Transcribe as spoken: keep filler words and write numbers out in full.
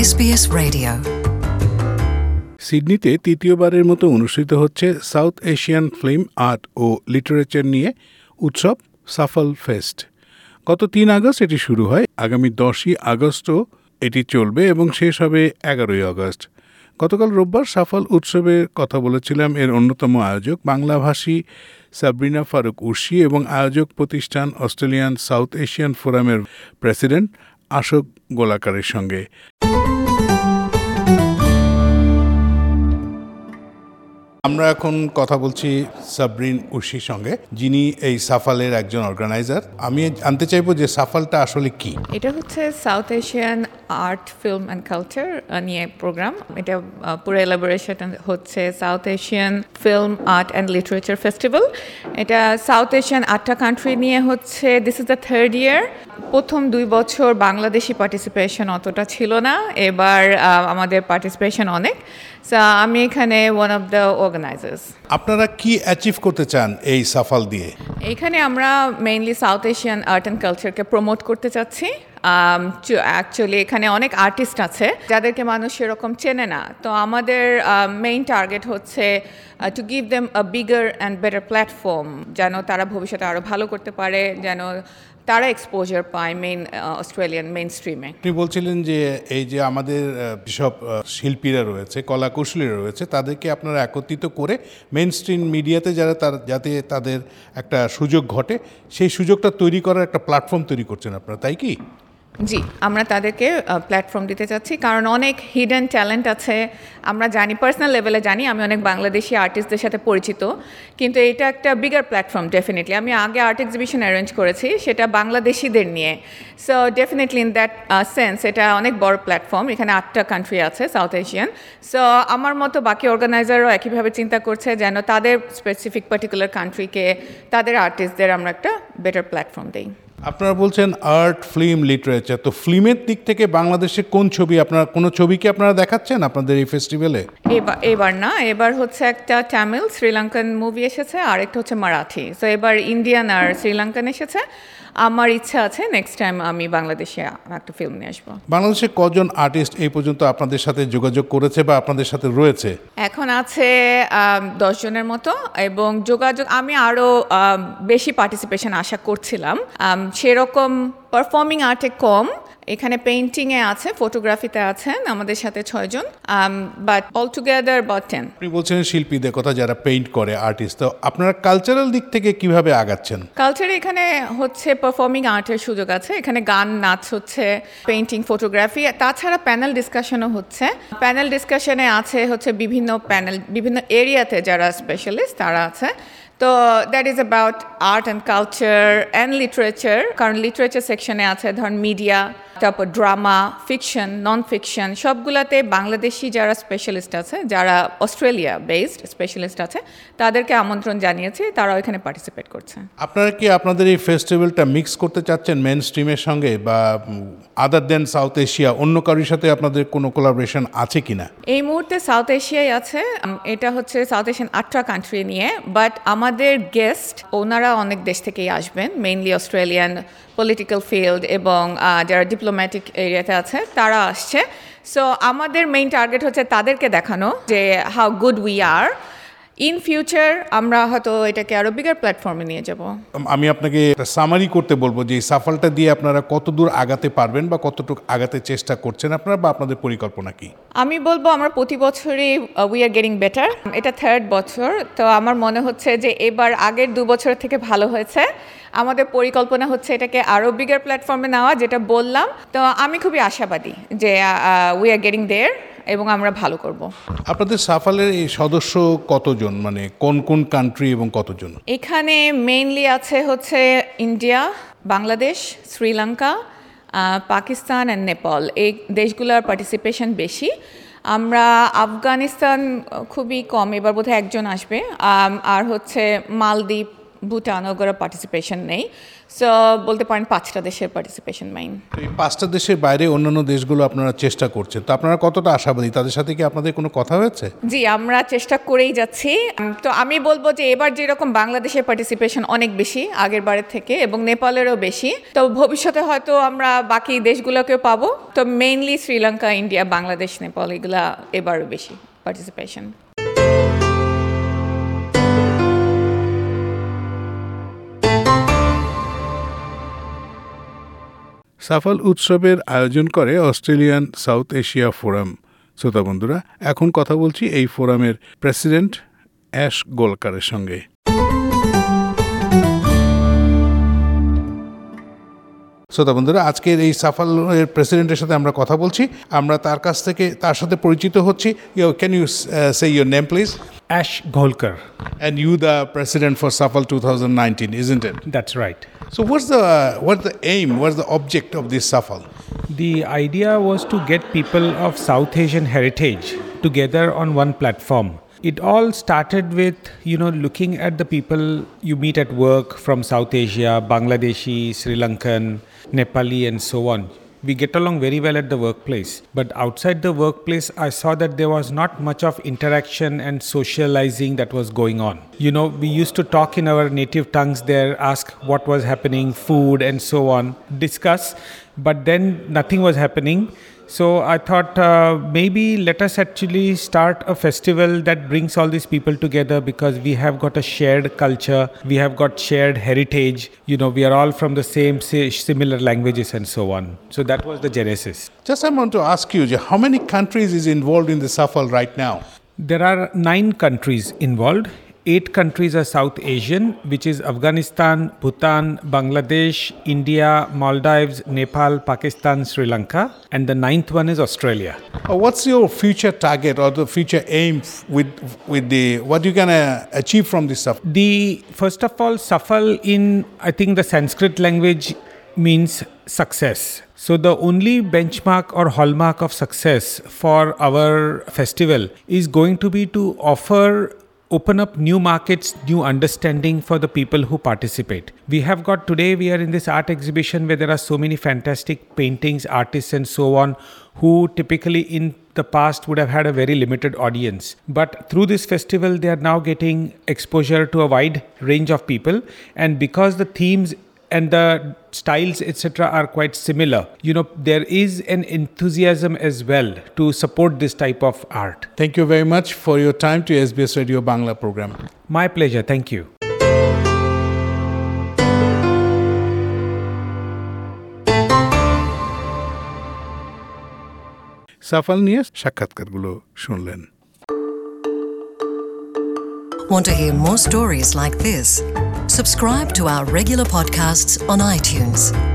S B S Radio সিডনিতে তৃতীয়বারের মতো অনুষ্ঠিত হচ্ছে সাউথ এশিয়ান ফিল্ম আর্ট ও লিটারেচার নিয়ে উৎসব সাফল ফেস্ট। গত তিন আগস্ট এটি শুরু হয়, আগামী দশই আগস্টও এটি চলবে এবং শেষ হবে এগারোই আগস্ট। গতকাল রোববার সাফল উৎসবের কথা বলেছিলাম এর অন্যতম আয়োজক বাংলাভাষী সাবরিনা ফারুক উর্শি এবং আয়োজক প্রতিষ্ঠান অস্ট্রেলিয়ান সাউথ এশিয়ান ফোরামের প্রেসিডেন্ট আশোক গোলাকারের সঙ্গে। আমরা এখন কথা বলছি সাবরিন উর্শির সঙ্গে, যিনি এই সাফালের একজন অর্গানাইজার। আমি জানতে চাইবো যে সাফালটা আসলে কি? এটা হচ্ছে South Asian art film and culture নিয়ে প্রোগ্রাম। এটা পুরো এলাবোরেশন হচ্ছে South Asian film art and literature festival. এটা সাউথ এশিয়ান আটটা কান্ট্রি নিয়ে হচ্ছে, this is the third year. প্রথম দুই বছর বাংলাদেশি পার্টিসিপেশন অতটা ছিল না, এবার আমাদের পার্টিসিপেশন অনেক। সো আমি এখানে ওয়ান অফ দ্য অর্গানাইজার্স। আপনারা কি অ্যাচিভ করতে চান এই সাফাল দিয়ে? এখানে আমরা mainly South Asian art and কালচারকে প্রমোট করতে চাচ্ছি। অ্যাকচুয়ালি এখানে অনেক আর্টিস্ট আছে যাদেরকে মানুষ সেরকম চেনে না, তো আমাদের মেইন টার্গেট হচ্ছে to give them a bigger and better platform, যেন তারা ভবিষ্যতে আরও ভালো করতে পারে, যেন তারা এক্সপোজার পায় মেইন অস্ট্রেলিয়ান মেইন স্ট্রিমে। আপনি বলছিলেন যে এই যে আমাদের যেসব শিল্পীরা রয়েছে, কলাকুশলীরা রয়েছে, তাদেরকে আপনারা একত্রিত করে মেইন স্ট্রিম মিডিয়াতে যারা তার যাতে তাদের একটা সুযোগ ঘটে, সেই সুযোগটা তৈরি করার একটা প্ল্যাটফর্ম তৈরি করছেন আপনারা, তাই কি? জি, আমরা তাদেরকে প্ল্যাটফর্ম দিতে চাচ্ছি, কারণ অনেক হিডেন ট্যালেন্ট আছে। আমরা জানি, পার্সোনাল লেভেলে জানি, আমি অনেক বাংলাদেশি আর্টিস্টদের সাথে পরিচিত, কিন্তু এটা একটা বিগার প্ল্যাটফর্ম ডেফিনেটলি। আমি আগে আর্ট এক্সিবিশন অ্যারেঞ্জ করেছি, সেটা বাংলাদেশিদের নিয়ে। So definitely in that sense এটা অনেক বড় প্ল্যাটফর্ম। এখানে আটটা কান্ট্রি আছে সাউথ এশিয়ান। সো আমার মতো বাকি অর্গানাইজারও একইভাবে চিন্তা করছে যেন তাদের স্পেসিফিক পার্টিকুলার কান্ট্রিকে, তাদের আর্টিস্টদের আমরা একটা বেটার প্ল্যাটফর্ম দিই। আপনারা বলছেন আর্ট, ফিল্ম, লিটারেচার, তো ফিল্মের দিক থেকে বাংলাদেশে কোন ছবি, আপনারা কোনো ছবি কি আপনারা দেখাচ্ছেন আপনাদের এই ফেস্টিভ্যালে? এবার এবার না, এবার হচ্ছে একটা তামিল শ্রীলঙ্কান মুভি এসেছে, আর একটা হচ্ছে মারাঠি। সো এবার ইন্ডিয়ান আর শ্রীলঙ্কান এসেছে। আমার ইচ্ছা আছে নেক্সট টাইম আমি বাংলাদেশে একটা ফিল্ম নিয়ে আসবো। বাংলাদেশে কজন আর্টিস্ট এই পর্যন্ত আপনাদের সাথে যোগাযোগ করেছে বা আপনাদের সাথে রয়েছে? এখন আছে দশ জনের মতো, এবং যোগাযোগ আমি আরও বেশি পার্টিসিপেশন আশা করছিলাম। সেরকম পারফর্মিং আর্টে কম, এখানে পেইন্টিংয়ে আছে, ফটোগ্রাফিতে আছেন আমাদের সাথে ছয়জন, but all together but ten. আপনি বলছেন শিল্পীদের কথা, যারা পেইন্ট করে, আর্টিস্ট, তো আপনারা কালচারাল দিক থেকে কিভাবে আগাচ্ছেন? কালচারে এখানে হচ্ছে পারফর্মিং আর্টের সুযোগ আছে, এখানে গান, নাচ হচ্ছে, পেইন্টিং, ফটোগ্রাফি, তাছাড়া প্যানেল ডিসকাশনও হচ্ছে। প্যানেল ডিসকাশনে আছে হচ্ছে বিভিন্ন প্যানেল, বিভিন্ন এরিয়াতে যারা স্পেশালিস্ট তারা আছে। তো that is about art and culture and literature, কারণ লিটারেচার সেকশনে আছে ধরুন মিডিয়া, তারপর ড্রামা, ফিকশন, নন ফিকশন, সবগুলাতে বাংলাদেশি যারা স্পেশালিস্ট আছে, যারা অস্ট্রেলিয়া বেসড স্পেশালিস্ট আছে, তাদেরকে আমন্ত্রণ জানিয়েছি, তারাও এখানে পার্টিসিপেট করছে। আপনারা কি আপনাদের এই ফেস্টিভ্যালটা মিক্স করতে চাচ্ছেন মেইন স্ট্রিমের সঙ্গে, বা আদার দেন সাউথ এশিয়া অন্য কারোর সাথে আপনাদের কোনো কোলাবোরেশন আছে কিনা? এই মুহূর্তে সাউথ এশিয়ায় আছে, এটা হচ্ছে সাউথ এশিয়ান আটটা কান্ট্রি নিয়ে, বাট আমাদের গেস্ট ওনারা অনেক দেশ থেকেই আসবেন, মেইনলি অস্ট্রেলিয়ান পলিটিক্যাল ফিল্ড এবং যারা ডিপ্লোম্যাটিক এরিয়াতে আছে তারা আসছে। সো আমাদের মেইন টার্গেট হচ্ছে তাদেরকে দেখানো যে how good we are. In future আমরা হয়তো এটাকে আরো বিগার প্ল্যাটফর্মে নিয়ে যাব। আমি আপনাকে সামারি করতে বলবো যে সাফালটা দিয়ে আপনারা কতদূর আগাতে পারবেন বা কতটুকু আগাতে চেষ্টা করছেন আপনারা, বা আপনাদের পরিকল্পনা কি? আমি বলবো আমরা প্রতি বছরই উই আর গেটিং বেটার। এটা থার্ড বছর, তো আমার মনে হচ্ছে যে এবার আগের দু বছর থেকে ভালো হয়েছে। আমাদের পরিকল্পনা হচ্ছে এটাকে আরো বিগার প্ল্যাটফর্মে নেওয়া, যেটা বললাম। তো আমি খুবই আশাবাদী যে উই আর গেটিং দেয়ার এবং আমরা ভালো করব। আপনাদের সাফালের এই সদস্য কতজন, মানে কোন কোন কান্ট্রি এবং কতজন? এখানে মেইনলি আছে হচ্ছে ইন্ডিয়া, বাংলাদেশ, শ্রীলঙ্কা, পাকিস্তান অ্যান্ড নেপাল। এই দেশগুলোর পার্টিসিপেশন বেশি। আমরা আফগানিস্তান খুবই কম, এবার বোধহয় একজন আসবে, আর হচ্ছে মালদ্বীপ, ভুটান ওগুলো পার্টিসিপেশন নেই, সো বলতে পারেন পাঁচটা দেশের পার্টিসিপেশন মেইন। এই পাঁচটা দেশের বাইরে অন্যান্য দেশগুলো আপনারা চেষ্টা করছেন, তো আপনারা কতটা আশাবাদী? তাদের সাথে কি আপনাদের কোনো কথা হয়েছে? জি, আমরা চেষ্টা করেই যাচ্ছি। তো আমি বলবো যে এবার যেরকম বাংলাদেশের পার্টিসিপেশন অনেক বেশি আগের বারের থেকে, এবং নেপালেরও বেশি, তো ভবিষ্যতে হয়তো আমরা বাকি দেশগুলোকেও পাবো। তো মেইনলি শ্রীলঙ্কা, ইন্ডিয়া, বাংলাদেশ, নেপাল এগুলা এবারও বেশি পার্টিসিপেশন। সাফল উৎসবের আয়োজন করে অস্ট্রেলিয়ান সাউথ এশিয়া ফোরাম। শ্রোতা বন্ধুরা, এখন কথা বলছি এই ফোরামের প্রেসিডেন্ট অ্যাশ গোলকারের সঙ্গে। শ্রোতা বন্ধুরা, আজকের এই সাফলের প্রেসিডেন্টের সাথে আমরা কথা বলছি, আমরা তার কাছ থেকে তার সাথে পরিচিত হচ্ছি। Can you say your name please? Ash Golkar. And you the president for Safal twenty nineteen, isn't it? That's right. So what's the uh, what's the aim, what's the object of this Safal? The idea was to get people of South Asian heritage together on one platform. It all started with, you know, looking at the people you meet at work from South Asia, Bangladeshi, Sri Lankan, Nepali, and so on. We get along very well at the workplace. But outside the workplace, I saw that there was not much of interaction and socializing that was going on. You know, we used to talk in our native tongues there, ask what was happening, food, and so on, discuss, but then nothing was happening. So I thought uh, maybe let us actually start a festival that brings all these people together, because we have got a shared culture, we have got shared heritage, you know, we are all from the same similar languages and so on. So that was the genesis. Just I want to ask you, how many countries is involved in the Safal right now? There are nine countries involved. Eight countries are South Asian, which is Afghanistan, Bhutan, Bangladesh, India, Maldives, Nepal, Pakistan, Sri Lanka, and the ninth one is Australia. Uh, what's your future target or the future aim with with the what you can uh, achieve from this Safal? The first of all, Safal in I think the Sanskrit language means success. So the only benchmark or hallmark of success for our festival is going to be to offer open up new markets, new understanding for the people who participate. We have got today, we are in this art exhibition where there are so many fantastic paintings, artists and so on, who typically in the past would have had a very limited audience. But through this festival, they are now getting exposure to a wide range of people. And because the themes and the styles, et cetera, are quite similar, you know, there is an enthusiasm as well to support this type of art. Thank you very much for your time to S B S Radio Bangla program. My pleasure. Thank you. SAFAL নিয়ে সাক্ষাৎকারগুলো শুনলেন। Want to hear more stories like this? Subscribe to our regular podcasts on iTunes.